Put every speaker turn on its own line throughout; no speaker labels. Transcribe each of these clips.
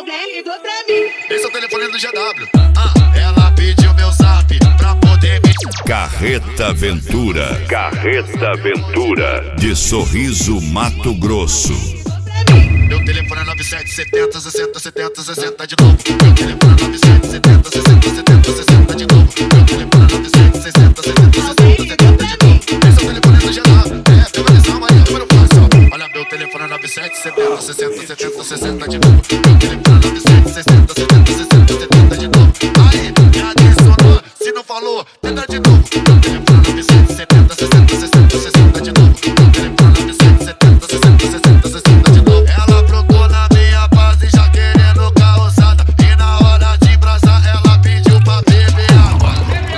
alguém ligou pra mim.
Esse é o telefone do GW. Ela pediu meu zap pra poder me...
Carreta Ventura. Carreta Ventura. De Sorriso, Mato Grosso.
Meu telefone é 9770 60 70 60 de novo. Meu telefone é 9770 60 70 60 de novo. Meu telefone é 9760 60 60 70 de novo. Esse é o telefone do GW. Privatização, Maria, número fácil. Olha, meu telefone é 9770 60 70 60 de novo. Meu telefone é 9760 70 60 70 de novo. Aí, me adicionou. Se não falou, tenta de novo. Meu telefone é 9770 60 60 60 de novo. Meu telefone é 9770 60 60 60 de novo. Ela brotou na minha base já querendo carroçada. E na hora de brasar ela pediu pra beber água.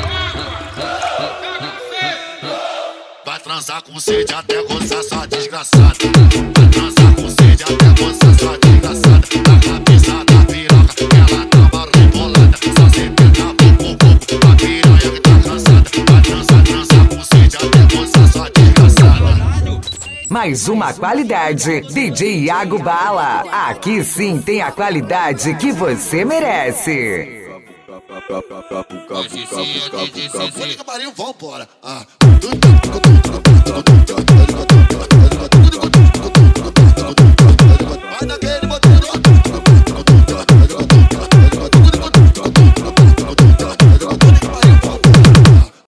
Vai transar com sede até gozar sua desgraçada. Vai transar com sede até gozar sua desgraçada. Na cabeça da piroca ela tava rebolada. Só sentando pouco a piranha que tá cansada. Vai transar com sede até gozar sua desgraçada.
Mais uma qualidade, DJ Iago Bala. Aqui sim tem a qualidade que você merece.
Vambora.